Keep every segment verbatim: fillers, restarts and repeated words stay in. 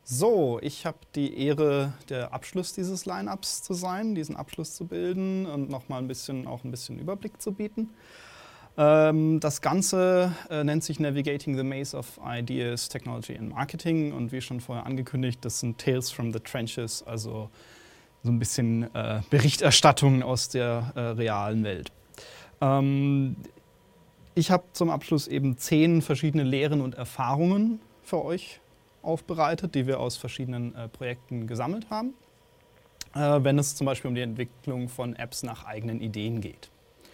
So, ich habe die Ehre, der Abschluss dieses Line-Ups zu sein, diesen Abschluss zu bilden und nochmal ein bisschen, auch ein bisschen Überblick zu bieten. Ähm, das Ganze äh, nennt sich Navigating the Maze of Ideas, Technology and Marketing und wie schon vorher angekündigt, das sind Tales from the Trenches, also so ein bisschen äh, Berichterstattung aus der äh, realen Welt. Ähm, ich habe zum Abschluss eben zehn verschiedene Lehren und Erfahrungen für euch aufbereitet, die wir aus verschiedenen äh, Projekten gesammelt haben, äh, wenn es zum Beispiel um die Entwicklung von Apps nach eigenen Ideen geht.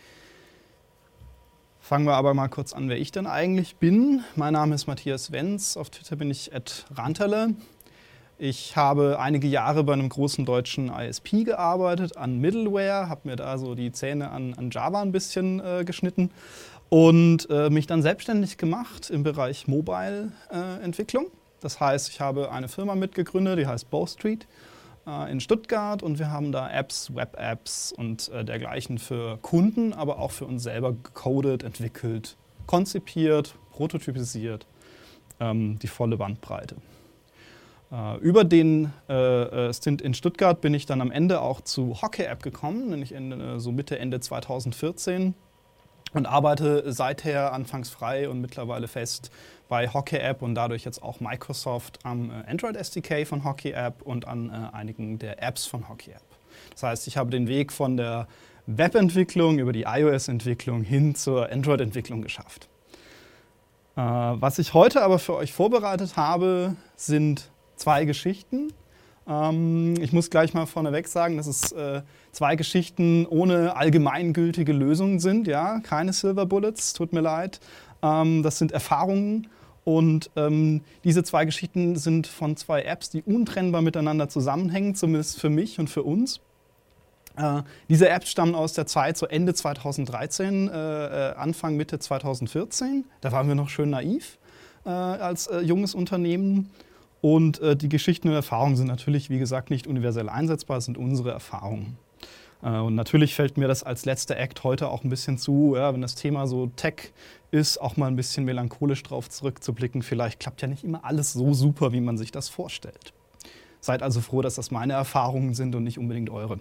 Fangen wir aber mal kurz an, wer ich denn eigentlich bin. Mein Name ist Matthias Wenz, auf Twitter bin ich at ranterle. Ich habe einige Jahre bei einem großen deutschen I S P gearbeitet, an Middleware, habe mir da so die Zähne an, an Java ein bisschen äh, geschnitten und äh, mich dann selbstständig gemacht im Bereich Mobile-Entwicklung. Äh, Das heißt, ich habe eine Firma mitgegründet, die heißt Bowstreet äh, in Stuttgart und wir haben da Apps, Web-Apps und äh, dergleichen für Kunden, aber auch für uns selber gecodet, entwickelt, konzipiert, prototypisiert, ähm, die volle Bandbreite. Äh, über den äh, Stint in Stuttgart bin ich dann am Ende auch zu HockeyApp gekommen, nämlich Ende, so Mitte, Ende zweitausendvierzehn. Und arbeite seither anfangs frei und mittlerweile fest bei HockeyApp und dadurch jetzt auch Microsoft am Android S D K von HockeyApp und an äh, einigen der Apps von HockeyApp. Das heißt, ich habe den Weg von der Webentwicklung über die iOS-Entwicklung hin zur Android-Entwicklung geschafft. Äh, was ich heute aber für euch vorbereitet habe, sind zwei Geschichten. Ähm, ich muss gleich mal vorneweg sagen, dass es äh, zwei Geschichten ohne allgemeingültige Lösungen sind. Ja? Keine Silver Bullets, tut mir leid. Ähm, das sind Erfahrungen und ähm, diese zwei Geschichten sind von zwei Apps, die untrennbar miteinander zusammenhängen, zumindest für mich und für uns. Äh, diese Apps stammen aus der Zeit so Ende zweitausenddreizehn, äh, Anfang, Mitte zweitausendvierzehn. Da waren wir noch schön naiv äh, als äh, junges Unternehmen. Und äh, die Geschichten und Erfahrungen sind natürlich, wie gesagt, nicht universell einsetzbar, das sind unsere Erfahrungen. Äh, und natürlich fällt mir das als letzter Act heute auch ein bisschen zu, ja, wenn das Thema so Tech ist, auch mal ein bisschen melancholisch drauf zurückzublicken. Vielleicht klappt ja nicht immer alles so super, wie man sich das vorstellt. Seid also froh, dass das meine Erfahrungen sind und nicht unbedingt eure.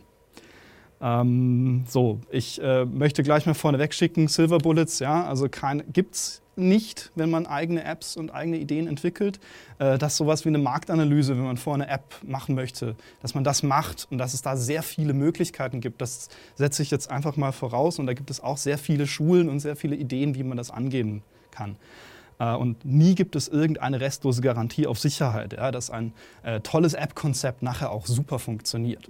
Ähm, so, ich äh, möchte gleich mal vorneweg schicken, Silver Bullets, ja, also gibt es nicht, wenn man eigene Apps und eigene Ideen entwickelt, äh, dass sowas wie eine Marktanalyse, wenn man vorher eine App machen möchte, dass man das macht und dass es da sehr viele Möglichkeiten gibt. Das setze ich jetzt einfach mal voraus und da gibt es auch sehr viele Schulen und sehr viele Ideen, wie man das angehen kann. Äh, und nie gibt es irgendeine restlose Garantie auf Sicherheit, ja, dass ein äh, tolles App-Konzept nachher auch super funktioniert.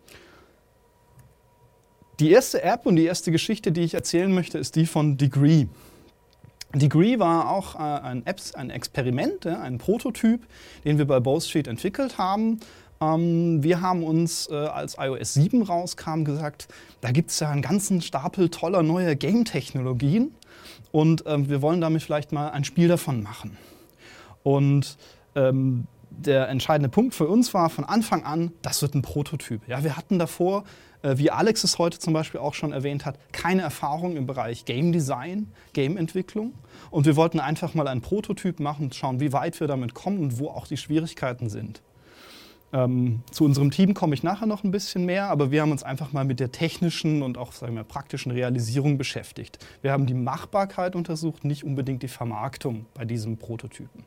Die erste App und die erste Geschichte, die ich erzählen möchte, ist die von Degree. Degree war auch äh, ein, Apps, ein Experiment, ja, ein Prototyp, den wir bei Bowstreet entwickelt haben. Ähm, wir haben uns, äh, als iOS sieben rauskam, gesagt, da gibt es ja einen ganzen Stapel toller neuer Game-Technologien und äh, wir wollen damit vielleicht mal ein Spiel davon machen. Und ähm, der entscheidende Punkt für uns war von Anfang an, das wird ein Prototyp. Ja, wir hatten davor, äh, wie Alex es heute zum Beispiel auch schon erwähnt hat, keine Erfahrung im Bereich Game Design, Game-Entwicklung. Und wir wollten einfach mal einen Prototyp machen und schauen, wie weit wir damit kommen und wo auch die Schwierigkeiten sind. Ähm, zu unserem Team komme ich nachher noch ein bisschen mehr, aber wir haben uns einfach mal mit der technischen und auch, sagen wir, praktischen Realisierung beschäftigt. Wir haben die Machbarkeit untersucht, nicht unbedingt die Vermarktung bei diesem Prototypen.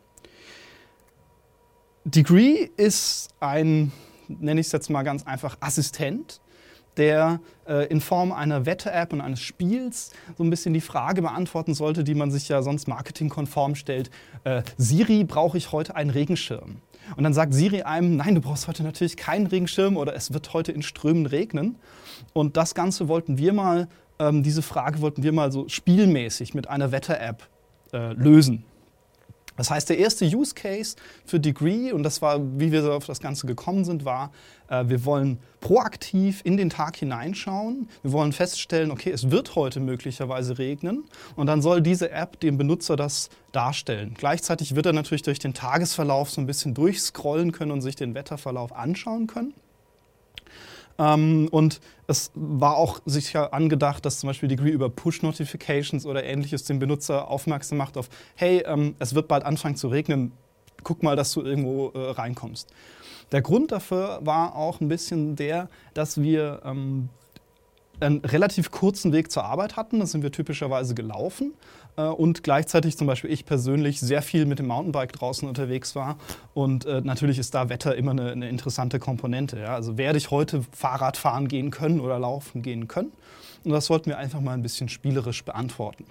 Degree ist ein, nenne ich es jetzt mal ganz einfach, Assistent, der äh, in Form einer Wette-App und eines Spiels so ein bisschen die Frage beantworten sollte, die man sich ja sonst marketingkonform stellt. Äh, Siri, brauche ich heute einen Regenschirm? Und dann sagt Siri einem, nein, du brauchst heute natürlich keinen Regenschirm oder es wird heute in Strömen regnen. Und das Ganze wollten wir mal, ähm, diese Frage wollten wir mal so spielmäßig mit einer Wette-App äh, lösen. Das heißt, der erste Use Case für Degree, und das war, wie wir auf das Ganze gekommen sind, war, äh, wir wollen proaktiv in den Tag hineinschauen. Wir wollen feststellen, okay, es wird heute möglicherweise regnen. Und dann soll diese App dem Benutzer das darstellen. Gleichzeitig wird er natürlich durch den Tagesverlauf so ein bisschen durchscrollen können und sich den Wetterverlauf anschauen können. Ähm, und es war auch sicher angedacht, dass zum Beispiel Degree über Push-Notifications oder Ähnliches den Benutzer aufmerksam macht auf, hey, ähm, es wird bald anfangen zu regnen, guck mal, dass du irgendwo äh, reinkommst. Der Grund dafür war auch ein bisschen der, dass wir ähm, einen relativ kurzen Weg zur Arbeit hatten. Das sind wir typischerweise gelaufen. Äh, und gleichzeitig zum Beispiel ich persönlich sehr viel mit dem Mountainbike draußen unterwegs war. Und äh, natürlich ist da Wetter immer eine, eine interessante Komponente. Ja? Also werde ich heute Fahrrad fahren gehen können oder laufen gehen können? Und das sollten wir einfach mal ein bisschen spielerisch beantworten.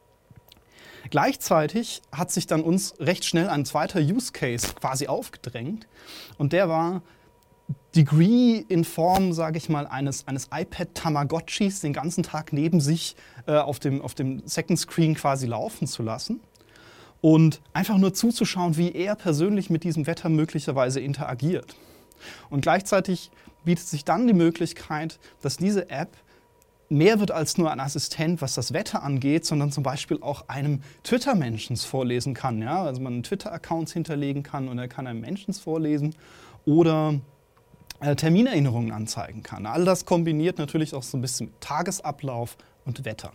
Gleichzeitig hat sich dann uns recht schnell ein zweiter Use Case quasi aufgedrängt. Und der war, Degree in Form, sage ich mal, eines, eines iPad-Tamagotchis den ganzen Tag neben sich äh, auf dem, auf dem Second Screen quasi laufen zu lassen und einfach nur zuzuschauen, wie er persönlich mit diesem Wetter möglicherweise interagiert. Und gleichzeitig bietet sich dann die Möglichkeit, dass diese App mehr wird als nur ein Assistent, was das Wetter angeht, sondern zum Beispiel auch einem Twitter-Menschen vorlesen kann. Ja? Also man einen Twitter-Account hinterlegen kann und er kann einem Menschen vorlesen oder äh, Terminerinnerungen anzeigen kann. All das kombiniert natürlich auch so ein bisschen mit Tagesablauf und Wetter.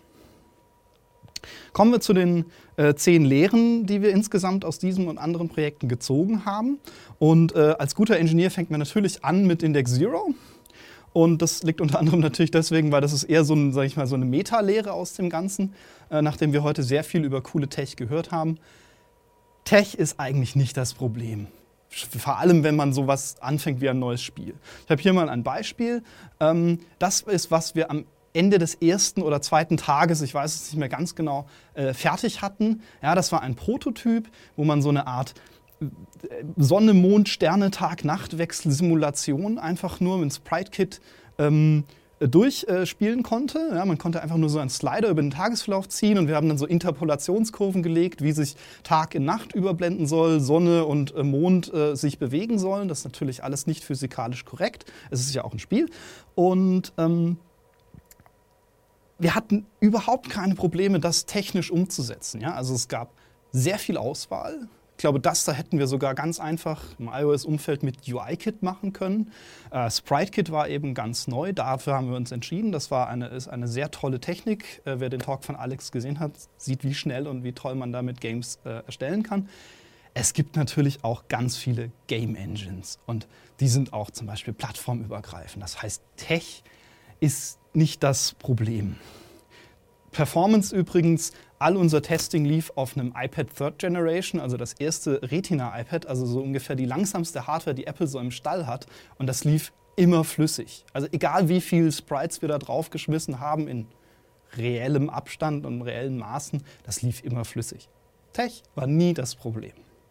Kommen wir zu den äh, zehn Lehren, die wir insgesamt aus diesem und anderen Projekten gezogen haben. Und äh, als guter Ingenieur fängt man natürlich an mit Index Zero. Und das liegt unter anderem natürlich deswegen, weil das ist eher so, ein, sag ich mal, so eine Meta-Lehre aus dem Ganzen, äh, nachdem wir heute sehr viel über coole Tech gehört haben. Tech ist eigentlich nicht das Problem. Vor allem, wenn man sowas anfängt wie ein neues Spiel. Ich habe hier mal ein Beispiel. Ähm, das ist, was wir am Ende des ersten oder zweiten Tages, ich weiß es nicht mehr ganz genau, äh, fertig hatten. Ja, das war ein Prototyp, wo man so eine Art Sonne, Mond, Sterne, Tag, Nacht-Wechsel-Simulation einfach nur mit Sprite-Kit ähm, durchspielen äh, konnte. Ja, man konnte einfach nur so einen Slider über den Tagesverlauf ziehen und wir haben dann so Interpolationskurven gelegt, wie sich Tag in Nacht überblenden soll, Sonne und äh, Mond äh, sich bewegen sollen. Das ist natürlich alles nicht physikalisch korrekt. Es ist ja auch ein Spiel. Und ähm, wir hatten überhaupt keine Probleme, das technisch umzusetzen. Ja? Also es gab sehr viel Auswahl. Ich glaube, das da hätten wir sogar ganz einfach im iOS-Umfeld mit U I-Kit machen können. Äh, Sprite-Kit war eben ganz neu, dafür haben wir uns entschieden. Das war eine, ist eine sehr tolle Technik. Äh, wer den Talk von Alex gesehen hat, sieht, wie schnell und wie toll man damit Games äh, erstellen kann. Es gibt natürlich auch ganz viele Game Engines und die sind auch zum Beispiel plattformübergreifend. Das heißt, Tech ist nicht das Problem. Performance übrigens, all unser Testing lief auf einem iPad Third Generation, also das erste Retina-iPad, also so ungefähr die langsamste Hardware, die Apple so im Stall hat. Und das lief immer flüssig. Also egal wie viele Sprites wir da draufgeschmissen haben, in reellem Abstand und reellen Maßen, das lief immer flüssig. Tech war nie das Problem.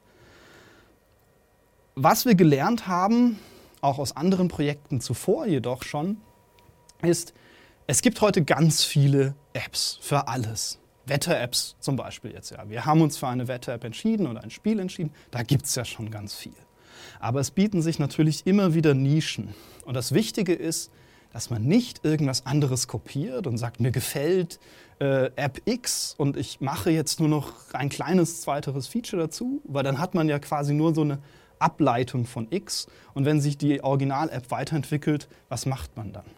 Was wir gelernt haben, auch aus anderen Projekten zuvor jedoch schon, ist, es gibt heute ganz viele Apps für alles. Wetter-Apps zum Beispiel jetzt. Ja. Wir haben uns für eine Wetter-App entschieden oder ein Spiel entschieden. Da gibt es ja schon ganz viel. Aber es bieten sich natürlich immer wieder Nischen. Und das Wichtige ist, dass man nicht irgendwas anderes kopiert und sagt, mir gefällt äh, App X und ich mache jetzt nur noch ein kleines weiteres Feature dazu, weil dann hat man ja quasi nur so eine Ableitung von X. Und wenn sich die Original-App weiterentwickelt, was macht man dann?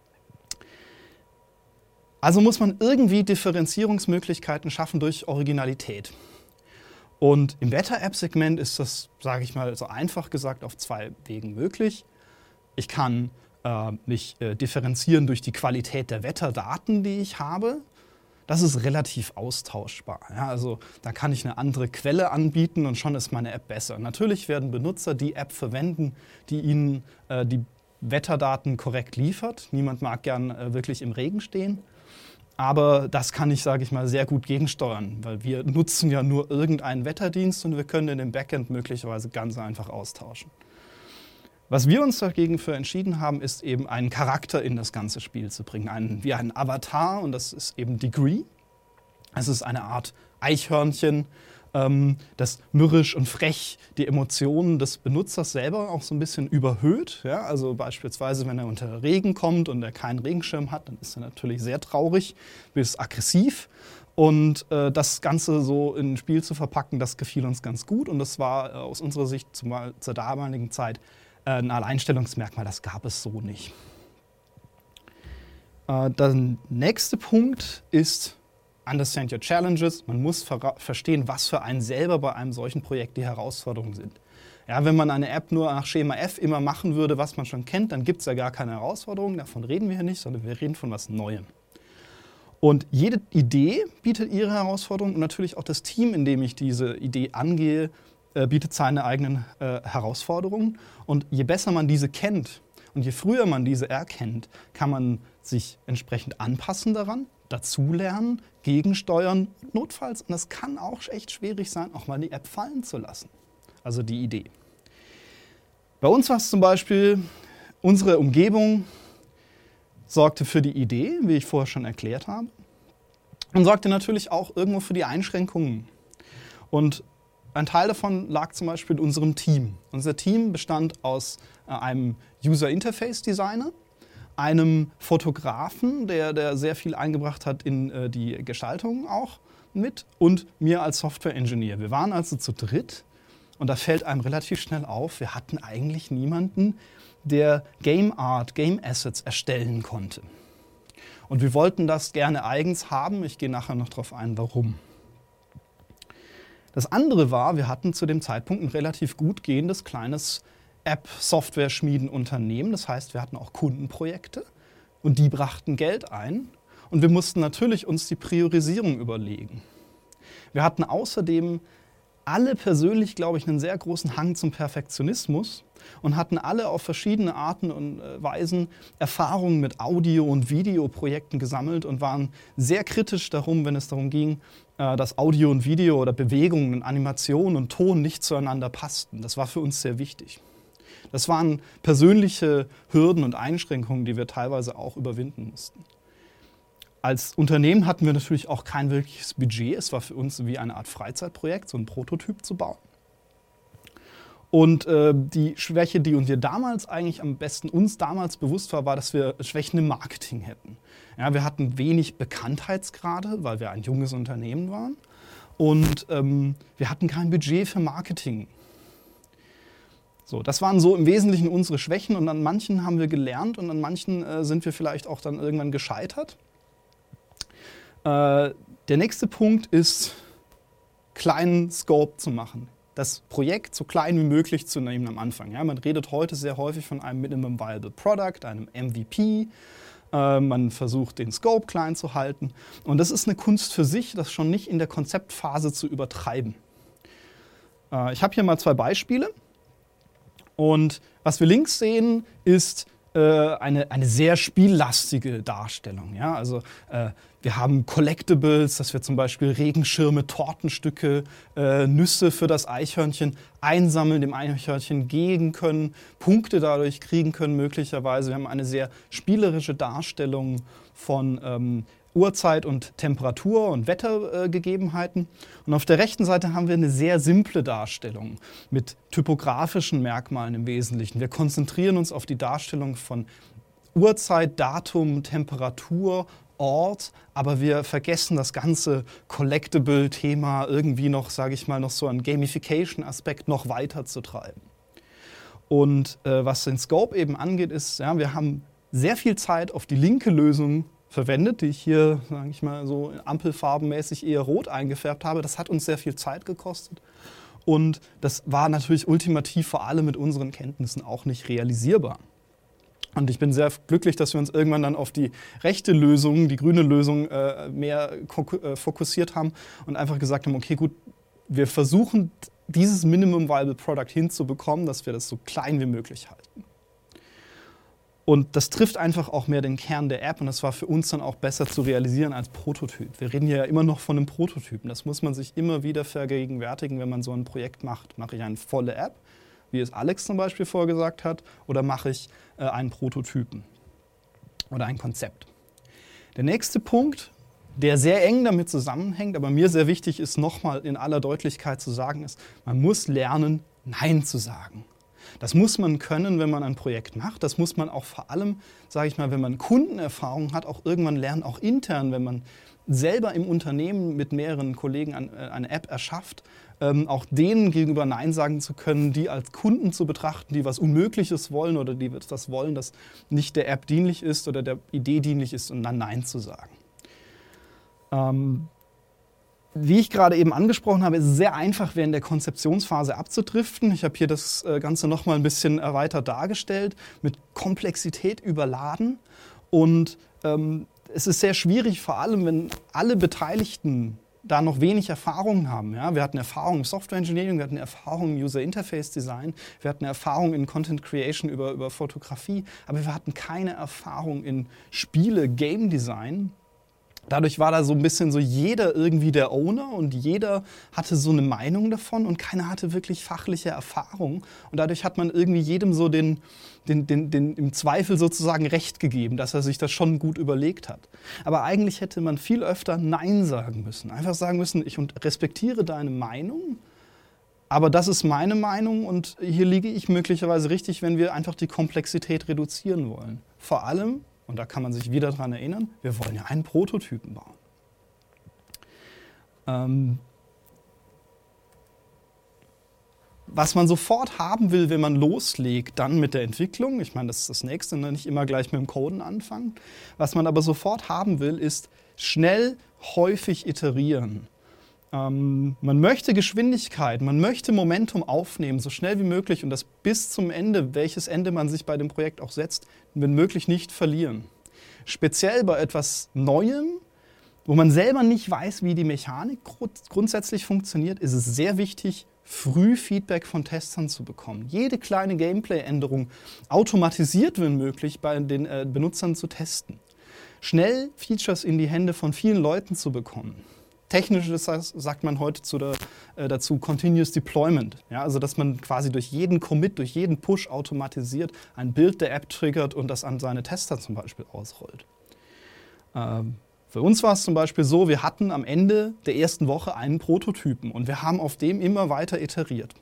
Also muss man irgendwie Differenzierungsmöglichkeiten schaffen durch Originalität. Und im Wetter-App-Segment ist das, sage ich mal, so einfach gesagt auf zwei Wegen möglich. Ich kann äh, mich äh, differenzieren durch die Qualität der Wetterdaten, die ich habe. Das ist relativ austauschbar. Ja, also da kann ich eine andere Quelle anbieten und schon ist meine App besser. Natürlich werden Benutzer die App verwenden, die ihnen äh, die Wetterdaten korrekt liefert. Niemand mag gern äh, wirklich im Regen stehen. Aber das kann ich, sage ich mal, sehr gut gegensteuern, weil wir nutzen ja nur irgendeinen Wetterdienst und wir können in dem Backend möglicherweise ganz einfach austauschen. Was wir uns dagegen für entschieden haben, ist eben einen Charakter in das ganze Spiel zu bringen, einen, wie einen Avatar, und das ist eben Degree. Es ist eine Art Eichhörnchen, ähm, das mürrisch und frech die Emotionen des Benutzers selber auch so ein bisschen überhöht. Ja? Also beispielsweise, wenn er unter Regen kommt und er keinen Regenschirm hat, dann ist er natürlich sehr traurig bis aggressiv. Und äh, das Ganze so in ein Spiel zu verpacken, das gefiel uns ganz gut. Und das war äh, aus unserer Sicht zumal zur damaligen Zeit äh, ein Alleinstellungsmerkmal, das gab es so nicht. Äh, der nächste Punkt ist understand your challenges. Man muss ver- verstehen, was für einen selber bei einem solchen Projekt die Herausforderungen sind. Ja, wenn man eine App nur nach Schema F immer machen würde, was man schon kennt, dann gibt es ja gar keine Herausforderungen. Davon reden wir hier nicht, sondern wir reden von was Neuem. Und jede Idee bietet ihre Herausforderungen und natürlich auch das Team, in dem ich diese Idee angehe, äh, bietet seine eigenen äh, Herausforderungen. Und je besser man diese kennt und je früher man diese erkennt, kann man sich entsprechend anpassen daran, dazulernen, gegensteuern, notfalls. Und das kann auch echt schwierig sein, auch mal die App fallen zu lassen. Also die Idee. Bei uns war es zum Beispiel, unsere Umgebung sorgte für die Idee, wie ich vorher schon erklärt habe, und sorgte natürlich auch irgendwo für die Einschränkungen. Und ein Teil davon lag zum Beispiel in unserem Team. Unser Team bestand aus äh, einem User-Interface-Designer, einem Fotografen, der, der sehr viel eingebracht hat in äh, die Gestaltung auch mit, und mir als Software-Engineer. Wir waren also zu dritt. Und da fällt einem relativ schnell auf, wir hatten eigentlich niemanden, der Game Art, Game Assets erstellen konnte. Und wir wollten das gerne eigens haben. Ich gehe nachher noch darauf ein, warum. Das andere war, wir hatten zu dem Zeitpunkt ein relativ gut gehendes kleines App-Software-Schmieden-Unternehmen. Das heißt, wir hatten auch Kundenprojekte und die brachten Geld ein. Und wir mussten natürlich uns die Priorisierung überlegen. Wir hatten außerdem alle persönlich, glaube ich, einen sehr großen Hang zum Perfektionismus und hatten alle auf verschiedene Arten und Weisen Erfahrungen mit Audio- und Videoprojekten gesammelt und waren sehr kritisch darum, wenn es darum ging, dass Audio und Video oder Bewegungen, Animation und Ton nicht zueinander passten. Das war für uns sehr wichtig. Das waren persönliche Hürden und Einschränkungen, die wir teilweise auch überwinden mussten. Als Unternehmen hatten wir natürlich auch kein wirkliches Budget. Es war für uns wie eine Art Freizeitprojekt, so einen Prototyp zu bauen. Und äh, die Schwäche, die uns wir damals eigentlich am besten uns damals bewusst war, war, dass wir Schwächen im Marketing hätten. Ja, wir hatten wenig Bekanntheitsgrade, weil wir ein junges Unternehmen waren. Und ähm, wir hatten kein Budget für Marketing. So, das waren so im Wesentlichen unsere Schwächen. Und an manchen haben wir gelernt und an manchen äh, sind wir vielleicht auch dann irgendwann gescheitert. Der nächste Punkt ist, kleinen Scope zu machen. Das Projekt so klein wie möglich zu nehmen am Anfang. Ja, man redet heute sehr häufig von einem Minimum Viable Product, einem M V P. Äh, man versucht, den Scope klein zu halten. Und das ist eine Kunst für sich, das schon nicht in der Konzeptphase zu übertreiben. Äh, ich habe hier mal zwei Beispiele. Und was wir links sehen, ist Eine, eine sehr spiellastige Darstellung. Ja? Also äh, wir haben Collectibles, dass wir zum Beispiel Regenschirme, Tortenstücke, äh, Nüsse für das Eichhörnchen einsammeln, dem Eichhörnchen geben können, Punkte dadurch kriegen können möglicherweise. Wir haben eine sehr spielerische Darstellung von ähm, Uhrzeit und Temperatur und Wettergegebenheiten. Und auf der rechten Seite haben wir eine sehr simple Darstellung mit typografischen Merkmalen im Wesentlichen. Wir konzentrieren uns auf die Darstellung von Uhrzeit, Datum, Temperatur, Ort, aber wir vergessen das ganze Collectible-Thema irgendwie noch, sage ich mal, noch so einen Gamification-Aspekt noch weiter zu treiben. Und äh, was den Scope eben angeht, ist, ja, wir haben sehr viel Zeit auf die linke Lösung verwendet, die ich hier, sage ich mal, so ampelfarbenmäßig eher rot eingefärbt habe. Das hat uns sehr viel Zeit gekostet. Und das war natürlich ultimativ vor allem mit unseren Kenntnissen auch nicht realisierbar. Und ich bin sehr glücklich, dass wir uns irgendwann dann auf die rechte Lösung, die grüne Lösung, äh, mehr fokussiert haben und einfach gesagt haben, okay, gut, wir versuchen, dieses Minimum Viable Product hinzubekommen, dass wir das so klein wie möglich halten. Und das trifft einfach auch mehr den Kern der App und das war für uns dann auch besser zu realisieren als Prototyp. Wir reden ja immer noch von einem Prototypen. Das muss man sich immer wieder vergegenwärtigen, wenn man so ein Projekt macht. Mache ich eine volle App, wie es Alex zum Beispiel vorgesagt hat, oder mache ich äh, einen Prototypen oder ein Konzept? Der nächste Punkt, der sehr eng damit zusammenhängt, aber mir sehr wichtig ist, nochmal in aller Deutlichkeit zu sagen, ist, man muss lernen, Nein zu sagen. Das muss man können, wenn man ein Projekt macht. Das muss man auch vor allem, sage ich mal, wenn man Kundenerfahrung hat, auch irgendwann lernen, auch intern, wenn man selber im Unternehmen mit mehreren Kollegen eine App erschafft, ähm, auch denen gegenüber Nein sagen zu können, die als Kunden zu betrachten, die was Unmögliches wollen oder die etwas wollen, das nicht der App dienlich ist oder der Idee dienlich ist und dann Nein zu sagen. Ähm, Wie ich gerade eben angesprochen habe, ist es sehr einfach, während der Konzeptionsphase abzudriften. Ich habe hier das Ganze nochmal ein bisschen erweitert dargestellt, mit Komplexität überladen. Und ähm, es ist sehr schwierig, vor allem wenn alle Beteiligten da noch wenig Erfahrung haben. Ja? Wir hatten Erfahrung im Software Engineering, wir hatten Erfahrung im User Interface Design, wir hatten Erfahrung in Content Creation über, über Fotografie, aber wir hatten keine Erfahrung in Spiele, Game Design. Dadurch war da so ein bisschen so jeder irgendwie der Owner und jeder hatte so eine Meinung davon und keiner hatte wirklich fachliche Erfahrung. Und dadurch hat man irgendwie jedem so den, den, den, den im Zweifel sozusagen Recht gegeben, dass er sich das schon gut überlegt hat. Aber eigentlich hätte man viel öfter Nein sagen müssen. Einfach sagen müssen, ich respektiere deine Meinung, aber das ist meine Meinung und hier liege ich möglicherweise richtig, wenn wir einfach die Komplexität reduzieren wollen. Vor allem, und da kann man sich wieder daran erinnern, wir wollen ja einen Prototypen bauen. Ähm, was man sofort haben will, wenn man loslegt, dann mit der Entwicklung, ich meine, das ist das Nächste, ne? Nicht immer gleich mit dem Coden anfangen. Was man aber sofort haben will, ist schnell, häufig iterieren. Ähm, man möchte Geschwindigkeit, man möchte Momentum aufnehmen, so schnell wie möglich und das bis zum Ende, welches Ende man sich bei dem Projekt auch setzt, wenn möglich nicht verlieren. Speziell bei etwas Neuem, wo man selber nicht weiß, wie die Mechanik grundsätzlich funktioniert, ist es sehr wichtig, früh Feedback von Testern zu bekommen. Jede kleine Gameplay-Änderung automatisiert, wenn möglich, bei den äh, Benutzern zu testen. Schnell Features in die Hände von vielen Leuten zu bekommen. Technisch sagt man heute zu der, äh, dazu Continuous Deployment. Ja, also dass man quasi durch jeden Commit, durch jeden Push automatisiert ein Bild der App triggert und das an seine Tester zum Beispiel ausrollt. Ähm, für uns war es zum Beispiel so, wir hatten am Ende der ersten Woche einen Prototypen und wir haben auf dem immer weiter iteriert.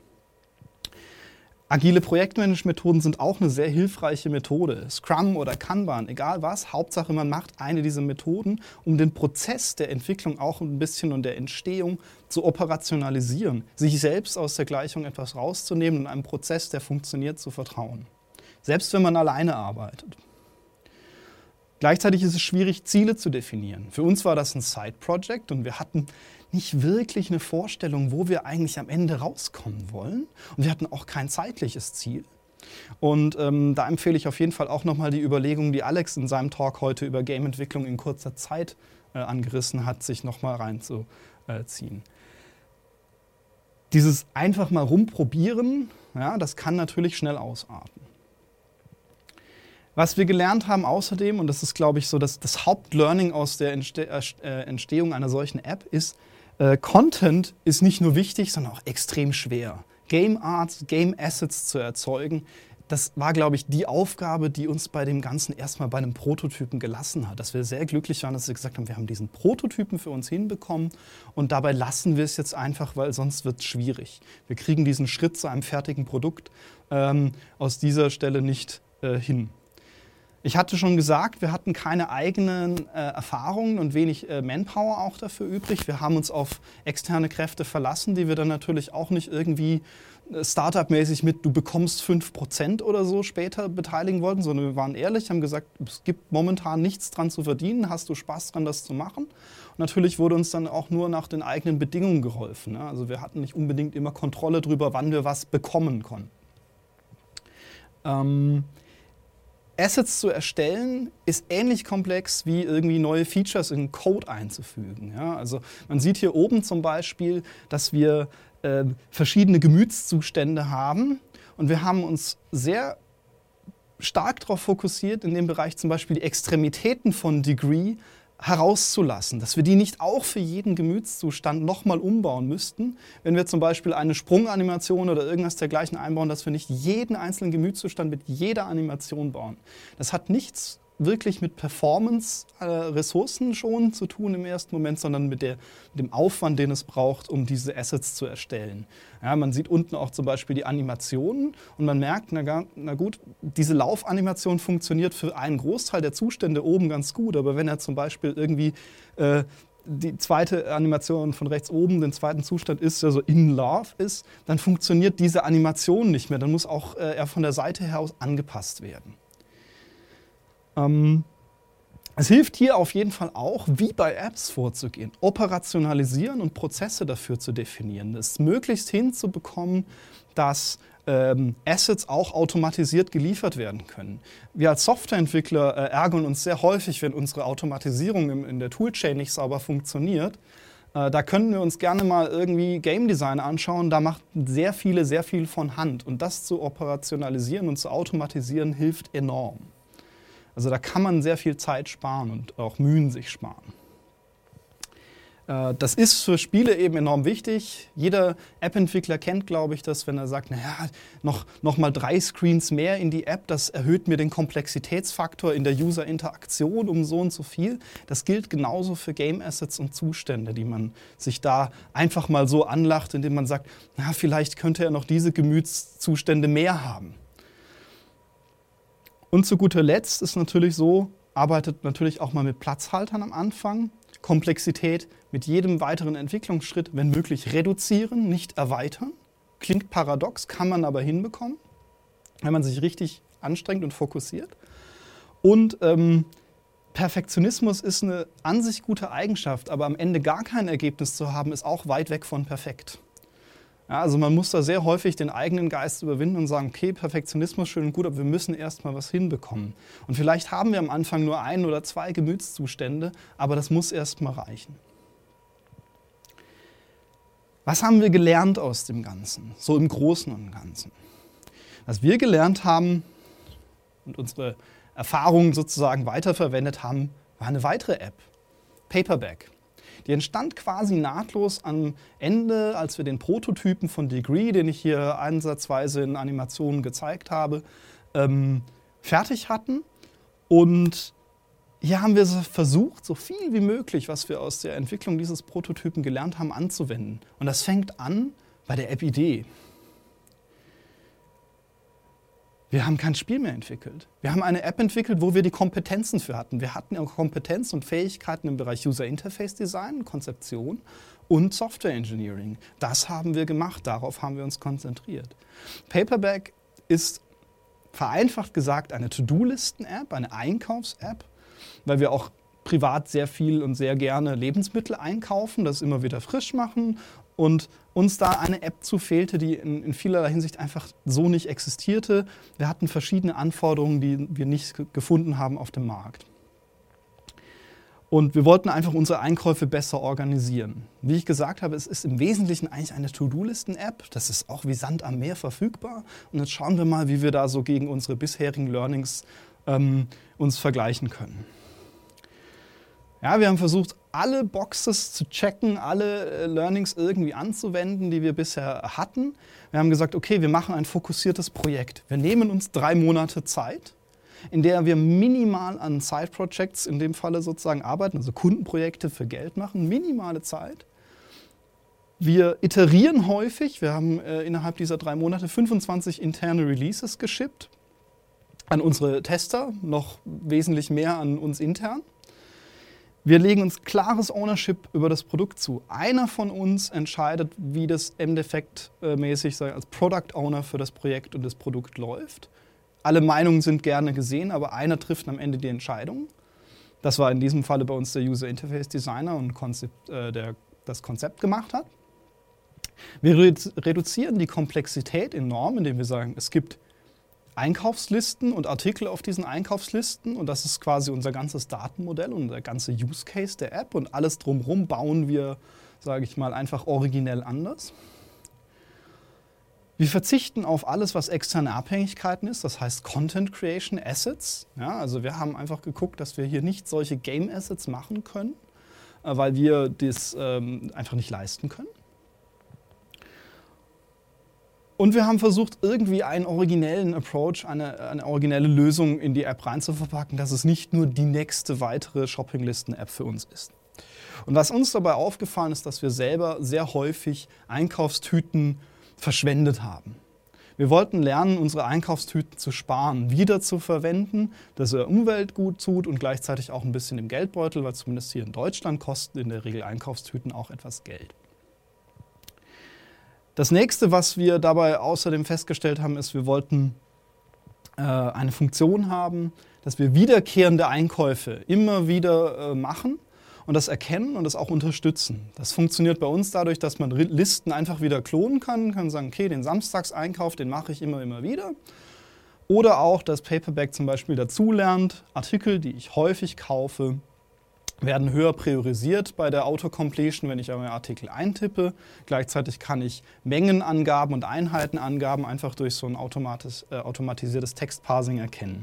Agile Projektmanagement-Methoden sind auch eine sehr hilfreiche Methode. Scrum oder Kanban, egal was, Hauptsache man macht eine dieser Methoden, um den Prozess der Entwicklung auch ein bisschen und der Entstehung zu operationalisieren, sich selbst aus der Gleichung etwas rauszunehmen und einem Prozess, der funktioniert, zu vertrauen. Selbst wenn man alleine arbeitet. Gleichzeitig ist es schwierig, Ziele zu definieren. Für uns war das ein Side-Project und wir hatten nicht wirklich eine Vorstellung, wo wir eigentlich am Ende rauskommen wollen. Und wir hatten auch kein zeitliches Ziel. Und ähm, da empfehle ich auf jeden Fall auch nochmal die Überlegung, die Alex in seinem Talk heute über Gameentwicklung in kurzer Zeit äh, angerissen hat, sich nochmal reinzuziehen. Dieses einfach mal rumprobieren, ja, das kann natürlich schnell ausarten. Was wir gelernt haben außerdem, und das ist, glaube ich, so das, das Hauptlearning aus der Entste- äh, Entstehung einer solchen App, ist, äh, Content ist nicht nur wichtig, sondern auch extrem schwer. Game Art, Game Assets zu erzeugen, das war, glaube ich, die Aufgabe, die uns bei dem Ganzen erstmal bei einem Prototypen gelassen hat. Dass wir sehr glücklich waren, dass wir gesagt haben, wir haben diesen Prototypen für uns hinbekommen und dabei lassen wir es jetzt einfach, weil sonst wird es schwierig. Wir kriegen diesen Schritt zu einem fertigen Produkt ähm, aus dieser Stelle nicht äh, hin. Ich hatte schon gesagt, wir hatten keine eigenen äh, Erfahrungen und wenig äh, Manpower auch dafür übrig. Wir haben uns auf externe Kräfte verlassen, die wir dann natürlich auch nicht irgendwie äh, Startup-mäßig mit du bekommst fünf Prozent oder so später beteiligen wollten, sondern wir waren ehrlich, haben gesagt, es gibt momentan nichts dran zu verdienen, hast du Spaß dran, das zu machen? Und natürlich wurde uns dann auch nur nach den eigenen Bedingungen geholfen. Ne? Also wir hatten nicht unbedingt immer Kontrolle darüber, wann wir was bekommen konnten. Ähm, Assets zu erstellen ist ähnlich komplex wie irgendwie neue Features in Code einzufügen. Ja, also man sieht hier oben zum Beispiel, dass wir äh, verschiedene Gemütszustände haben und wir haben uns sehr stark darauf fokussiert, in dem Bereich zum Beispiel die Extremitäten von Degree herauszulassen, dass wir die nicht auch für jeden Gemütszustand nochmal umbauen müssten, wenn wir zum Beispiel eine Sprunganimation oder irgendwas dergleichen einbauen, dass wir nicht jeden einzelnen Gemütszustand mit jeder Animation bauen. Das hat nichts wirklich mit Performance, äh, Ressourcen schon zu tun im ersten Moment, sondern mit, der, mit dem Aufwand, den es braucht, um diese Assets zu erstellen. Ja, man sieht unten auch zum Beispiel die Animationen und man merkt, na, na gut, diese Laufanimation funktioniert für einen Großteil der Zustände oben ganz gut, aber wenn er zum Beispiel irgendwie äh, die zweite Animation von rechts oben, den zweiten Zustand ist, also in Love ist, dann funktioniert diese Animation nicht mehr. Dann muss auch äh, er von der Seite her aus angepasst werden. Es hilft hier auf jeden Fall auch, wie bei Apps vorzugehen, operationalisieren und Prozesse dafür zu definieren, es möglichst hinzubekommen, dass ähm, Assets auch automatisiert geliefert werden können. Wir als Softwareentwickler äh, ärgern uns sehr häufig, wenn unsere Automatisierung im, in der Toolchain nicht sauber funktioniert. Äh, da können wir uns gerne mal irgendwie Game Design anschauen, da macht sehr viele sehr viel von Hand. Und das zu operationalisieren und zu automatisieren hilft enorm. Also da kann man sehr viel Zeit sparen und auch Mühen sich sparen. Äh, das ist für Spiele eben enorm wichtig. Jeder App-Entwickler kennt, glaube ich, das, wenn er sagt, naja, noch, noch mal drei Screens mehr in die App, das erhöht mir den Komplexitätsfaktor in der User-Interaktion um so und so viel. Das gilt genauso für Game-Assets und Zustände, die man sich da einfach mal so anlacht, indem man sagt, na, vielleicht könnte er noch diese Gemütszustände mehr haben. Und zu guter Letzt ist natürlich so, arbeitet natürlich auch mal mit Platzhaltern am Anfang. Komplexität mit jedem weiteren Entwicklungsschritt, wenn möglich, reduzieren, nicht erweitern. Klingt paradox, kann man aber hinbekommen, wenn man sich richtig anstrengt und fokussiert. Und ähm, Perfektionismus ist eine an sich gute Eigenschaft, aber am Ende gar kein Ergebnis zu haben, ist auch weit weg von perfekt. Ja, also man muss da sehr häufig den eigenen Geist überwinden und sagen, okay, Perfektionismus schön und gut, aber wir müssen erst mal was hinbekommen. Und vielleicht haben wir am Anfang nur ein oder zwei Gemütszustände, aber das muss erst mal reichen. Was haben wir gelernt aus dem Ganzen, so im Großen und Ganzen? Was wir gelernt haben und unsere Erfahrungen sozusagen weiterverwendet haben, war eine weitere App, Paperback. Die entstand quasi nahtlos am Ende, als wir den Prototypen von Degree, den ich hier einsatzweise in Animationen gezeigt habe, ähm, fertig hatten. Und hier haben wir versucht, so viel wie möglich, was wir aus der Entwicklung dieses Prototypen gelernt haben, anzuwenden. Und das fängt an bei der App-Idee. Wir haben kein Spiel mehr entwickelt. Wir haben eine App entwickelt, wo wir die Kompetenzen für hatten. Wir hatten auch Kompetenz und Fähigkeiten im Bereich User Interface Design, Konzeption und Software Engineering. Das haben wir gemacht, darauf haben wir uns konzentriert. Paperback ist vereinfacht gesagt eine To-Do-Listen-App, eine Einkaufs-App, weil wir auch privat sehr viel und sehr gerne Lebensmittel einkaufen, das immer wieder frisch machen und uns da eine App zu fehlte, die in, in vielerlei Hinsicht einfach so nicht existierte. Wir hatten verschiedene Anforderungen, die wir nicht gefunden haben auf dem Markt. Und wir wollten einfach unsere Einkäufe besser organisieren. Wie ich gesagt habe, es ist im Wesentlichen eigentlich eine To-Do-Listen-App. Das ist auch wie Sand am Meer verfügbar. Und jetzt schauen wir mal, wie wir da so gegen unsere bisherigen Learnings ähm, uns vergleichen können. Ja, wir haben versucht, alle Boxes zu checken, alle Learnings irgendwie anzuwenden, die wir bisher hatten. Wir haben gesagt, okay, wir machen ein fokussiertes Projekt. Wir nehmen uns drei Monate Zeit, in der wir minimal an Side-Projects in dem Falle sozusagen arbeiten, also Kundenprojekte für Geld machen, minimale Zeit. Wir iterieren häufig. Wir haben äh, innerhalb dieser drei Monate fünfundzwanzig interne Releases geschippt an unsere Tester, noch wesentlich mehr an uns intern. Wir legen uns klares Ownership über das Produkt zu. Einer von uns entscheidet, wie das endeffektmäßig als Product Owner für das Projekt und das Produkt läuft. Alle Meinungen sind gerne gesehen, aber einer trifft am Ende die Entscheidung. Das war in diesem Falle bei uns der User Interface Designer und Konzept, äh, der das Konzept gemacht hat. Wir reduzieren die Komplexität enorm, indem wir sagen, es gibt Einkaufslisten und Artikel auf diesen Einkaufslisten und das ist quasi unser ganzes Datenmodell und der ganze Use Case der App und alles drumherum bauen wir, sage ich mal, einfach originell anders. Wir verzichten auf alles, was externe Abhängigkeiten ist, das heißt Content Creation Assets. Ja, also wir haben einfach geguckt, dass wir hier nicht solche Game Assets machen können, weil wir das ähm, einfach nicht leisten können. Und wir haben versucht, irgendwie einen originellen Approach, eine, eine originelle Lösung in die App reinzuverpacken, dass es nicht nur die nächste weitere Shoppinglisten-App für uns ist. Und was uns dabei aufgefallen ist, dass wir selber sehr häufig Einkaufstüten verschwendet haben. Wir wollten lernen, unsere Einkaufstüten zu sparen, wieder zu verwenden, dass er Umwelt gut tut und gleichzeitig auch ein bisschen im Geldbeutel, weil zumindest hier in Deutschland kosten in der Regel Einkaufstüten auch etwas Geld. Das nächste, was wir dabei außerdem festgestellt haben, ist, wir wollten äh, eine Funktion haben, dass wir wiederkehrende Einkäufe immer wieder äh, machen und das erkennen und das auch unterstützen. Das funktioniert bei uns dadurch, dass man Listen einfach wieder klonen kann, kann sagen, okay, den Samstagseinkauf, den mache ich immer, immer wieder. Oder auch, dass Paperback zum Beispiel dazulernt, Artikel, die ich häufig kaufe, werden höher priorisiert bei der Autocompletion, wenn ich einen Artikel eintippe. Gleichzeitig kann ich Mengenangaben und Einheitenangaben einfach durch so ein automatis, äh, automatisiertes Textparsing erkennen.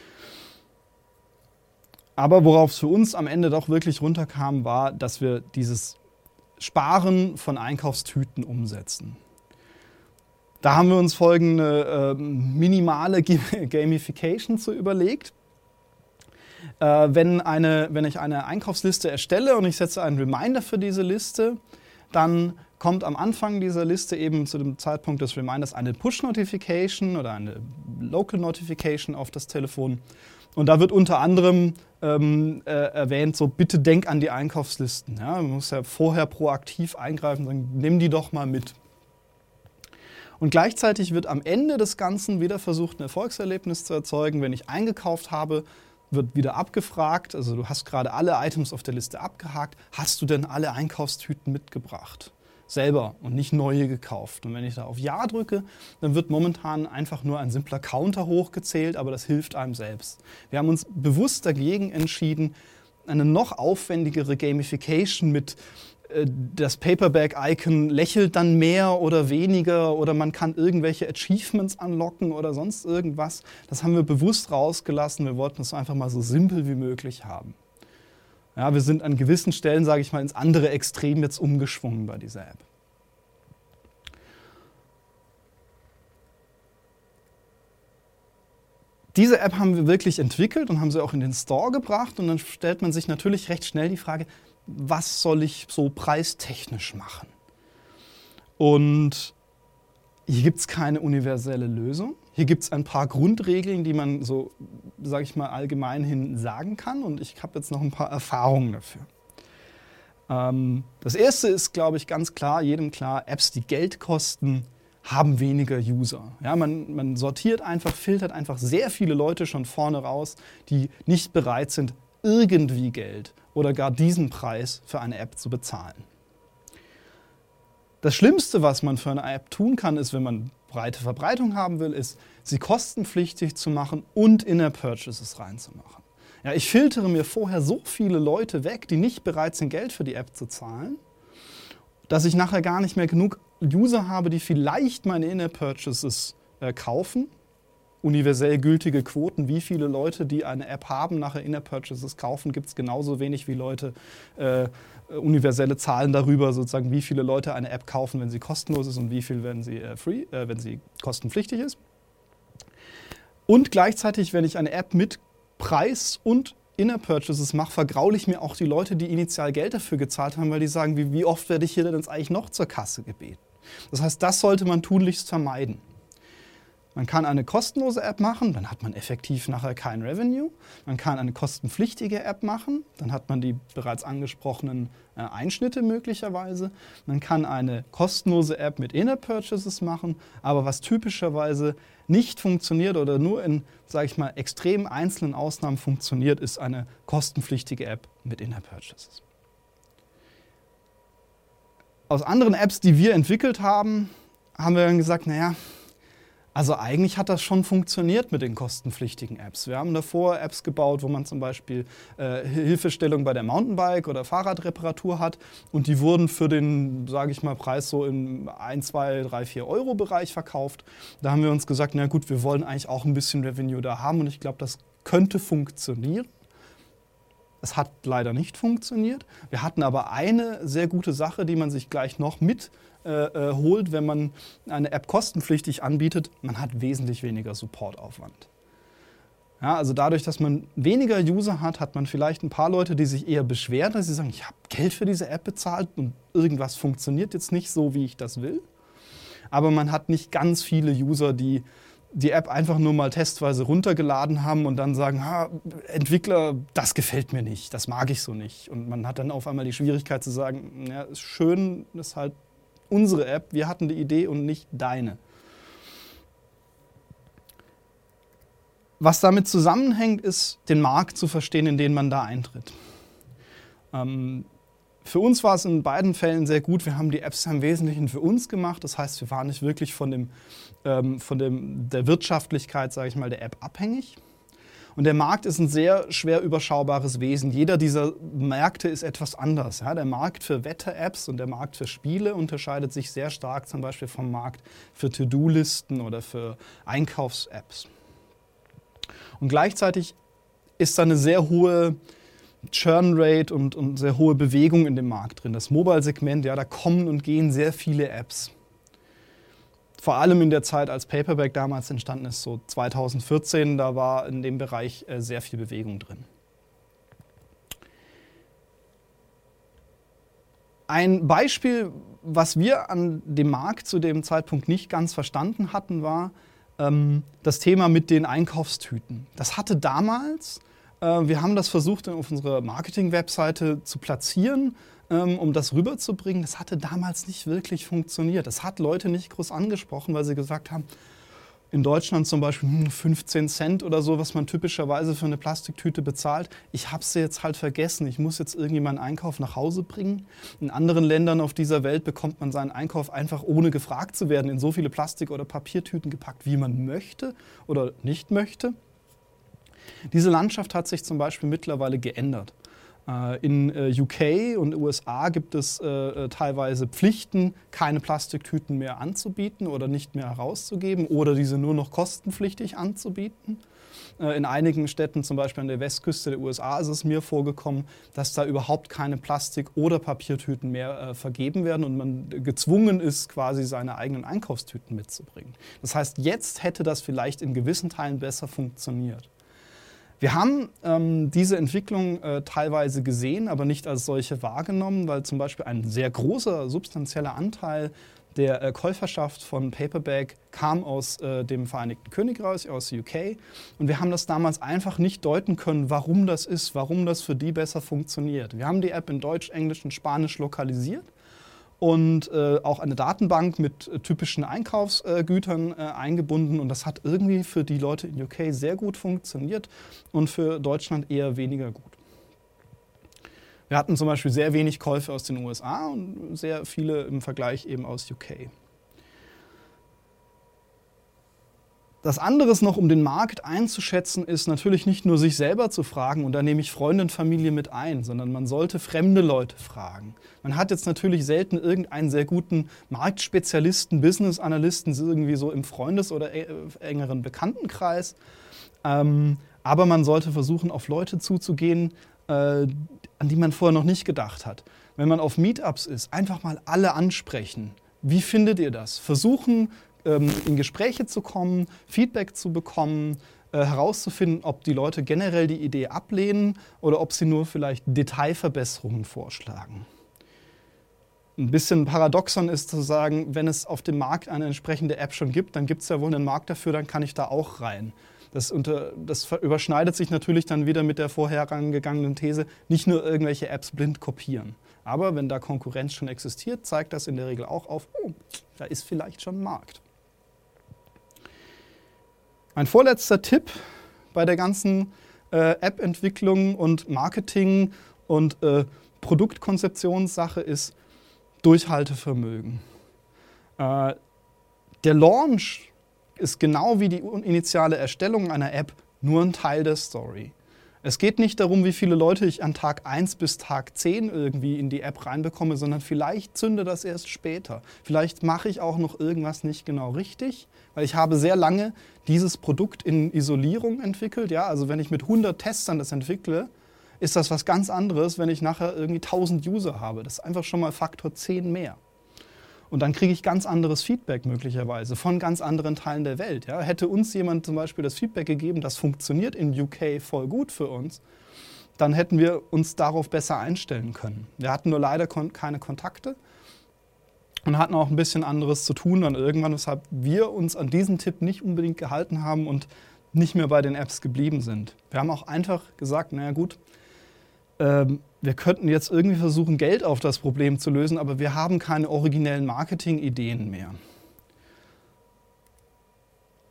Aber worauf es für uns am Ende doch wirklich runterkam, war, dass wir dieses Sparen von Einkaufstüten umsetzen. Da haben wir uns folgende äh, minimale Gamification zu überlegt. Äh, wenn, eine, wenn ich eine Einkaufsliste erstelle und ich setze einen Reminder für diese Liste, dann kommt am Anfang dieser Liste eben zu dem Zeitpunkt des Reminders eine Push-Notification oder eine Local-Notification auf das Telefon. Und da wird unter anderem ähm, äh, erwähnt, so bitte denk an die Einkaufslisten. Ja, man muss ja vorher proaktiv eingreifen und sagen, nimm die doch mal mit. Und gleichzeitig wird am Ende des Ganzen wieder versucht, ein Erfolgserlebnis zu erzeugen. Wenn ich eingekauft habe, wird wieder abgefragt, also du hast gerade alle Items auf der Liste abgehakt, hast du denn alle Einkaufstüten mitgebracht? Selber und nicht neue gekauft. Und wenn ich da auf Ja drücke, dann wird momentan einfach nur ein simpler Counter hochgezählt, aber das hilft einem selbst. Wir haben uns bewusst dagegen entschieden, eine noch aufwendigere Gamification mit äh, das Paperback-Icon lächelt dann mehr oder weniger oder man kann irgendwelche Achievements unlocken oder sonst irgendwas. Das haben wir bewusst rausgelassen. Wir wollten es einfach mal so simpel wie möglich haben. Ja, wir sind an gewissen Stellen, sage ich mal, ins andere Extrem jetzt umgeschwungen bei dieser App. Diese App haben wir wirklich entwickelt und haben sie auch in den Store gebracht. Und dann stellt man sich natürlich recht schnell die Frage, was soll ich so preistechnisch machen? Und hier gibt es keine universelle Lösung. Hier gibt es ein paar Grundregeln, die man so, sage ich mal, allgemein hin sagen kann. Und ich habe jetzt noch ein paar Erfahrungen dafür. Ähm, das erste ist, glaube ich, ganz klar, jedem klar, Apps, die Geld kosten, haben weniger User. Ja, man, man sortiert einfach, filtert einfach sehr viele Leute schon vorne raus, die nicht bereit sind, irgendwie Geld oder gar diesen Preis für eine App zu bezahlen. Das Schlimmste, was man für eine App tun kann, ist, wenn man breite Verbreitung haben will, ist, sie kostenpflichtig zu machen und In-App-Purchases reinzumachen. Ja, ich filtere mir vorher so viele Leute weg, die nicht bereit sind, Geld für die App zu zahlen, dass ich nachher gar nicht mehr genug User habe, die vielleicht meine In-App-Purchases äh, kaufen. Universell gültige Quoten, wie viele Leute, die eine App haben, nachher In-App-Purchases kaufen, gibt es genauso wenig wie Leute, äh, universelle Zahlen darüber, sozusagen, wie viele Leute eine App kaufen, wenn sie kostenlos ist und wie viel, wenn sie, äh, free, äh, wenn sie kostenpflichtig ist. Und gleichzeitig, wenn ich eine App mit Preis und In-App-Purchases mache, vergraule ich mir auch die Leute, die initial Geld dafür gezahlt haben, weil die sagen, wie, wie oft werde ich hier denn jetzt eigentlich noch zur Kasse gebeten? Das heißt, das sollte man tunlichst vermeiden. Man kann eine kostenlose App machen, dann hat man effektiv nachher kein Revenue. Man kann eine kostenpflichtige App machen, dann hat man die bereits angesprochenen äh, Einschnitte möglicherweise. Man kann eine kostenlose App mit In-App-Purchases machen, aber was typischerweise nicht funktioniert oder nur in, sage ich mal, extrem einzelnen Ausnahmen funktioniert, ist eine kostenpflichtige App mit In-App-Purchases. Aus anderen Apps, die wir entwickelt haben, haben wir dann gesagt, naja, also eigentlich hat das schon funktioniert mit den kostenpflichtigen Apps. Wir haben davor Apps gebaut, wo man zum Beispiel äh, Hilfestellung bei der Mountainbike- oder Fahrradreparatur hat und die wurden für den, sage ich mal, Preis so im eins, zwei, drei, vier Euro Bereich verkauft. Da haben wir uns gesagt, na gut, wir wollen eigentlich auch ein bisschen Revenue da haben und ich glaube, das könnte funktionieren. Es hat leider nicht funktioniert. Wir hatten aber eine sehr gute Sache, die man sich gleich noch mit äh, holt, wenn man eine App kostenpflichtig anbietet. Man hat wesentlich weniger Supportaufwand. Ja, also dadurch, dass man weniger User hat, hat man vielleicht ein paar Leute, die sich eher beschweren, dass sie sagen, ich habe Geld für diese App bezahlt und irgendwas funktioniert jetzt nicht so, wie ich das will. Aber man hat nicht ganz viele User, die die App einfach nur mal testweise runtergeladen haben und dann sagen, ha, Entwickler, das gefällt mir nicht, das mag ich so nicht. Und man hat dann auf einmal die Schwierigkeit zu sagen, ja, ist schön, das ist halt unsere App, wir hatten die Idee und nicht deine. Was damit zusammenhängt, ist, den Markt zu verstehen, in den man da eintritt. Ähm, Für uns war es in beiden Fällen sehr gut. Wir haben die Apps im Wesentlichen für uns gemacht. Das heißt, wir waren nicht wirklich von, dem, ähm, von dem, der Wirtschaftlichkeit, sage ich mal, der App abhängig. Und der Markt ist ein sehr schwer überschaubares Wesen. Jeder dieser Märkte ist etwas anders. Ja, der Markt für Wetter-Apps und der Markt für Spiele unterscheidet sich sehr stark zum Beispiel vom Markt für To-Do-Listen oder für Einkaufs-Apps. Und gleichzeitig ist da eine sehr hohe Churn-Rate und, und sehr hohe Bewegung in dem Markt drin. Das Mobile-Segment, ja, da kommen und gehen sehr viele Apps. Vor allem in der Zeit, als Paperback damals entstanden ist, so zweitausendvierzehn, da war in dem Bereich äh, sehr viel Bewegung drin. Ein Beispiel, was wir an dem Markt zu dem Zeitpunkt nicht ganz verstanden hatten, war ähm, das Thema mit den Einkaufstüten. Das hatte damals, äh, wir haben das versucht, auf unserer Marketing-Webseite zu platzieren, um das rüberzubringen. Das hatte damals nicht wirklich funktioniert. Das hat Leute nicht groß angesprochen, weil sie gesagt haben, in Deutschland zum Beispiel fünfzehn Cent oder so, was man typischerweise für eine Plastiktüte bezahlt. Ich habe sie jetzt halt vergessen. Ich muss jetzt irgendwie meinen Einkauf nach Hause bringen. In anderen Ländern auf dieser Welt bekommt man seinen Einkauf einfach ohne gefragt zu werden in so viele Plastik- oder Papiertüten gepackt, wie man möchte oder nicht möchte. Diese Landschaft hat sich zum Beispiel mittlerweile geändert. In U K und U S A gibt es äh, teilweise Pflichten, keine Plastiktüten mehr anzubieten oder nicht mehr herauszugeben oder diese nur noch kostenpflichtig anzubieten. Äh, in einigen Städten, zum Beispiel an der Westküste der U S A, ist es mir vorgekommen, dass da überhaupt keine Plastik- oder Papiertüten mehr äh, vergeben werden und man gezwungen ist, quasi seine eigenen Einkaufstüten mitzubringen. Das heißt, jetzt hätte das vielleicht in gewissen Teilen besser funktioniert. Wir haben ähm, diese Entwicklung äh, teilweise gesehen, aber nicht als solche wahrgenommen, weil zum Beispiel ein sehr großer, substanzieller Anteil der äh, Käuferschaft von Paperback kam aus äh, dem Vereinigten Königreich, aus U K. Und wir haben das damals einfach nicht deuten können, warum das ist, warum das für die besser funktioniert. Wir haben die App in Deutsch, Englisch und Spanisch lokalisiert und äh, auch eine Datenbank mit äh, typischen Einkaufsgütern äh, eingebunden. Und das hat irgendwie für die Leute in U K sehr gut funktioniert und für Deutschland eher weniger gut. Wir hatten zum Beispiel sehr wenig Käufe aus den U S A und sehr viele im Vergleich eben aus U K. Das andere noch, um den Markt einzuschätzen, ist natürlich nicht nur sich selber zu fragen, und da nehme ich Freunde und Familie mit ein, sondern man sollte fremde Leute fragen. Man hat jetzt natürlich selten irgendeinen sehr guten Marktspezialisten, Business-Analysten irgendwie so im Freundes- oder engeren Bekanntenkreis. Ähm, aber man sollte versuchen, auf Leute zuzugehen, äh, an die man vorher noch nicht gedacht hat. Wenn man auf Meetups ist, einfach mal alle ansprechen. Wie findet ihr das? Versuchen, in Gespräche zu kommen, Feedback zu bekommen, äh, herauszufinden, ob die Leute generell die Idee ablehnen oder ob sie nur vielleicht Detailverbesserungen vorschlagen. Ein bisschen paradoxon ist zu sagen, wenn es auf dem Markt eine entsprechende App schon gibt, dann gibt es ja wohl einen Markt dafür, dann kann ich da auch rein. Das, unter, das überschneidet sich natürlich dann wieder mit der vorhergegangenen These, nicht nur irgendwelche Apps blind kopieren. Aber wenn da Konkurrenz schon existiert, zeigt das in der Regel auch auf, oh, da ist vielleicht schon ein Markt. Mein vorletzter Tipp bei der ganzen äh, App-Entwicklung und Marketing und äh, Produktkonzeptionssache ist Durchhaltevermögen. Äh, der Launch ist genau wie die initiale Erstellung einer App nur ein Teil der Story. Es geht nicht darum, wie viele Leute ich an Tag eins bis Tag zehn irgendwie in die App reinbekomme, sondern vielleicht zünde das erst später. Vielleicht mache ich auch noch irgendwas nicht genau richtig, weil ich habe sehr lange dieses Produkt in Isolierung entwickelt. Ja, also wenn ich mit hundert Testern das entwickle, ist das was ganz anderes, wenn ich nachher irgendwie tausend User habe. Das ist einfach schon mal Faktor zehn mehr. Und dann kriege ich ganz anderes Feedback möglicherweise von ganz anderen Teilen der Welt. Ja, hätte uns jemand zum Beispiel das Feedback gegeben, das funktioniert in U K voll gut für uns, dann hätten wir uns darauf besser einstellen können. Wir hatten nur leider kon- keine Kontakte und hatten auch ein bisschen anderes zu tun dann irgendwann, weshalb wir uns an diesen Tipp nicht unbedingt gehalten haben und nicht mehr bei den Apps geblieben sind. Wir haben auch einfach gesagt, naja gut, ähm, wir könnten jetzt irgendwie versuchen, Geld auf das Problem zu lösen, aber wir haben keine originellen Marketing-Ideen mehr.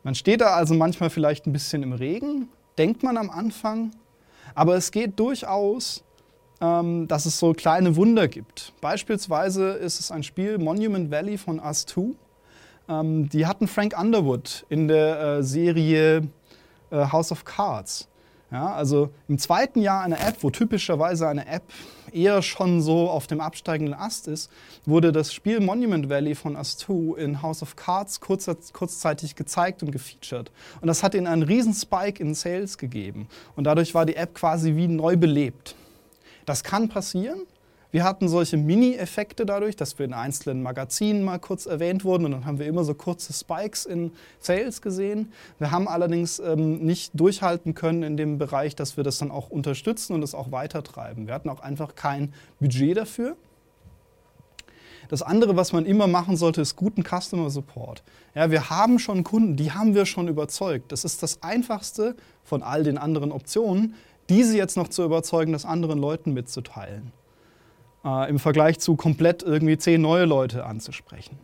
Man steht da also manchmal vielleicht ein bisschen im Regen, denkt man am Anfang, aber es geht durchaus, ähm, dass es so kleine Wunder gibt. Beispielsweise ist es ein Spiel Monument Valley von Us zwei. Ähm, die hatten Frank Underwood in der äh, Serie äh, House of Cards. Ja, also im zweiten Jahr einer App, wo typischerweise eine App eher schon so auf dem absteigenden Ast ist, wurde das Spiel Monument Valley von Us zwei in House of Cards kurz, kurzzeitig gezeigt und gefeatured. Und das hat ihnen einen riesen Spike in Sales gegeben. Und dadurch war die App quasi wie neu belebt. Das kann passieren. Wir hatten solche Mini-Effekte dadurch, dass wir in einzelnen Magazinen mal kurz erwähnt wurden und dann haben wir immer so kurze Spikes in Sales gesehen. Wir haben allerdings ähm, nicht durchhalten können in dem Bereich, dass wir das dann auch unterstützen und das auch weitertreiben. Wir hatten auch einfach kein Budget dafür. Das andere, was man immer machen sollte, ist guten Customer Support. Ja, wir haben schon Kunden, die haben wir schon überzeugt. Das ist das Einfachste von all den anderen Optionen, diese jetzt noch zu überzeugen, das anderen Leuten mitzuteilen. Äh, im Vergleich zu komplett irgendwie zehn neue Leute anzusprechen.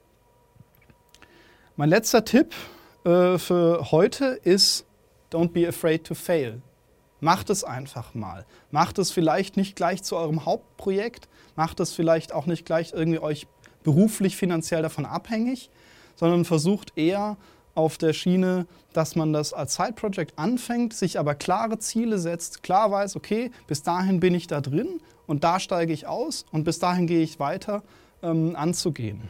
Mein letzter Tipp äh, für heute ist, don't be afraid to fail. Macht es einfach mal. Macht es vielleicht nicht gleich zu eurem Hauptprojekt, macht es vielleicht auch nicht gleich irgendwie euch beruflich finanziell davon abhängig, sondern versucht eher auf der Schiene, dass man das als Side-Project anfängt, sich aber klare Ziele setzt, klar weiß, okay, bis dahin bin ich da drin und da steige ich aus und bis dahin gehe ich weiter ähm, anzugehen.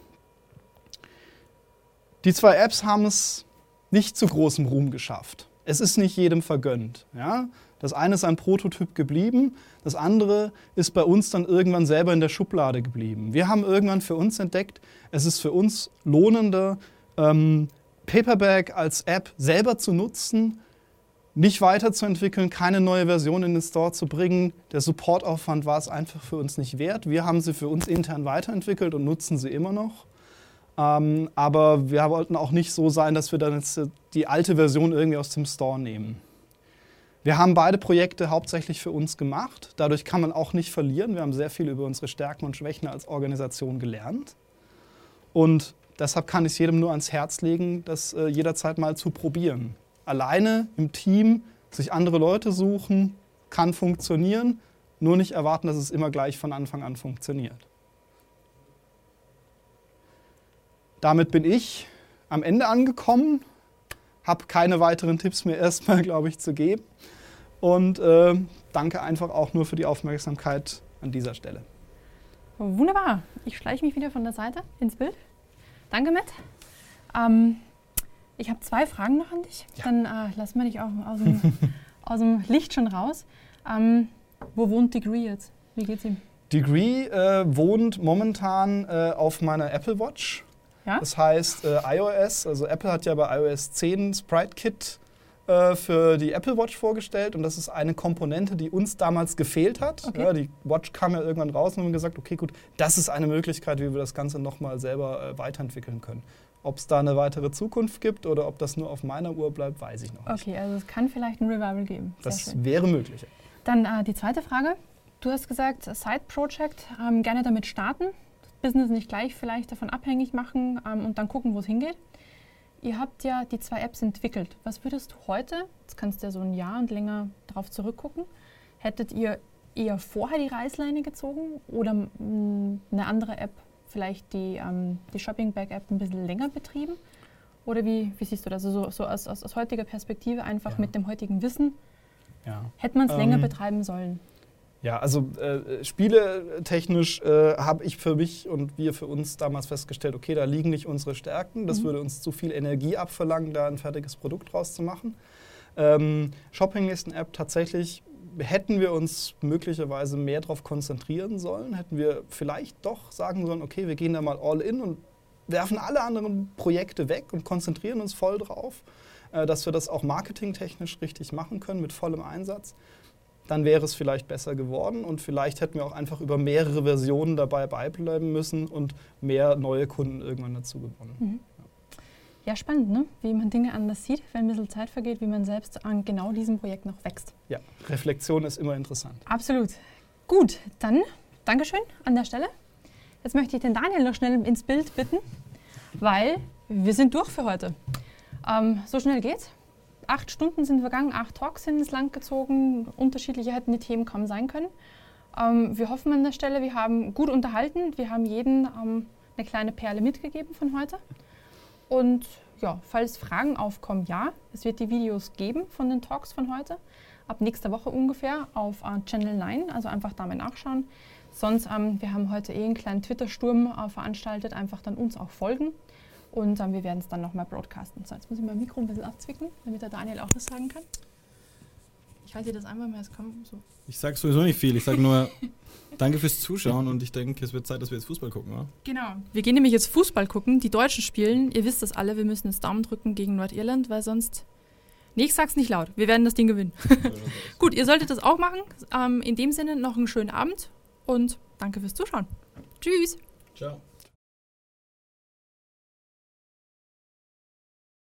Die zwei Apps haben es nicht zu großem Ruhm geschafft. Es ist nicht jedem vergönnt. Ja? Das eine ist ein Prototyp geblieben, das andere ist bei uns dann irgendwann selber in der Schublade geblieben. Wir haben irgendwann für uns entdeckt, es ist für uns lohnender, ähm, Paperback als App selber zu nutzen, nicht weiterzuentwickeln, keine neue Version in den Store zu bringen. Der Supportaufwand war es einfach für uns nicht wert. Wir haben sie für uns intern weiterentwickelt und nutzen sie immer noch. Ähm, aber wir wollten auch nicht so sein, dass wir dann jetzt die alte Version irgendwie aus dem Store nehmen. Wir haben beide Projekte hauptsächlich für uns gemacht. Dadurch kann man auch nicht verlieren. Wir haben sehr viel über unsere Stärken und Schwächen als Organisation gelernt. Und deshalb kann ich es jedem nur ans Herz legen, das äh, jederzeit mal zu probieren. Alleine im Team sich andere Leute suchen, kann funktionieren. Nur nicht erwarten, dass es immer gleich von Anfang an funktioniert. Damit bin ich am Ende angekommen, habe keine weiteren Tipps mehr erstmal, glaube ich, zu geben. Und äh, danke einfach auch nur für die Aufmerksamkeit an dieser Stelle. Wunderbar. Ich schleiche mich wieder von der Seite ins Bild. Danke, Matt. Ähm, ich habe zwei Fragen noch an dich. Ja. Dann äh, lassen wir dich auch aus dem, aus dem Licht schon raus. Ähm, wo wohnt Degree jetzt? Wie geht's ihm? Degree äh, wohnt momentan äh, auf meiner Apple Watch. Ja? Das heißt äh, iOS, also Apple hat ja bei iOS zehn Sprite Kit äh, für die Apple Watch vorgestellt und das ist eine Komponente, die uns damals gefehlt hat. Okay. Ja, die Watch kam ja irgendwann raus und wir haben gesagt, okay gut, das ist eine Möglichkeit, wie wir das Ganze nochmal selber äh, weiterentwickeln können. Ob es da eine weitere Zukunft gibt oder ob das nur auf meiner Uhr bleibt, weiß ich noch nicht. Okay, also es kann vielleicht ein Revival geben. Sehr das schön. Wäre möglich. Dann äh, die zweite Frage. Du hast gesagt, Side Project, ähm, gerne damit starten, das Business nicht gleich vielleicht davon abhängig machen ähm, und dann gucken, wo es hingeht. Ihr habt ja die zwei Apps entwickelt. Was würdest du heute, jetzt kannst du ja so ein Jahr und länger drauf zurückgucken, hättet ihr eher vorher die Reißleine gezogen oder mh, eine andere App, vielleicht die, ähm, die Shopping Bag App ein bisschen länger betrieben? Oder wie, wie siehst du das? Also so, so aus, aus, aus heutiger Perspektive, einfach ja. mit dem heutigen Wissen, ja. hätte man es ähm, länger betreiben sollen? Ja, also äh, spieletechnisch äh, habe ich für mich und wir für uns damals festgestellt, okay, da liegen nicht unsere Stärken. Das mhm. würde uns zu viel Energie abverlangen, da ein fertiges Produkt draus zu machen. Ähm, Shopping ist eine App, tatsächlich hätten wir uns möglicherweise mehr darauf konzentrieren sollen. Hätten wir vielleicht doch sagen sollen, okay, wir gehen da mal all in und werfen alle anderen Projekte weg und konzentrieren uns voll drauf, äh, dass wir das auch marketingtechnisch richtig machen können mit vollem Einsatz. Dann wäre es vielleicht besser geworden und vielleicht hätten wir auch einfach über mehrere Versionen dabei beibleiben müssen und mehr neue Kunden irgendwann dazu gewonnen. Mhm. Ja. ja, spannend, ne? Wie man Dinge anders sieht, wenn ein bisschen Zeit vergeht, wie man selbst an genau diesem Projekt noch wächst. Ja, Reflexion ist immer interessant. Absolut. Gut, dann Dankeschön an der Stelle. Jetzt möchte ich den Daniel noch schnell ins Bild bitten, weil wir sind durch für heute. Ähm, so schnell geht's. Acht Stunden sind vergangen, acht Talks sind ins Land gezogen. Unterschiedlicher hätten die Themen kaum sein können. Ähm, wir hoffen an der Stelle, wir haben gut unterhalten. Wir haben jedem ähm, eine kleine Perle mitgegeben von heute. Und ja, falls Fragen aufkommen, ja, es wird die Videos geben von den Talks von heute. Ab nächster Woche ungefähr auf uh, Channel neun, also einfach da mal nachschauen. Sonst, ähm, wir haben heute eh einen kleinen Twitter-Sturm äh, veranstaltet, einfach dann uns auch folgen. Und ähm, wir werden es dann nochmal broadcasten. So, jetzt muss ich mein Mikro ein bisschen abzwicken, damit der Daniel auch was sagen kann. Ich halte das einmal mehr, es kommt so. Ich sage sowieso nicht viel, ich sage nur danke fürs Zuschauen und ich denke, es wird Zeit, dass wir jetzt Fußball gucken, oder? Genau. Wir gehen nämlich jetzt Fußball gucken, die Deutschen spielen. Ihr wisst das alle, wir müssen jetzt Daumen drücken gegen Nordirland, weil sonst... Nee, ich sag's nicht laut, wir werden das Ding gewinnen. Gut, ihr solltet das auch machen. Ähm, in dem Sinne noch einen schönen Abend und danke fürs Zuschauen. Tschüss. Ciao.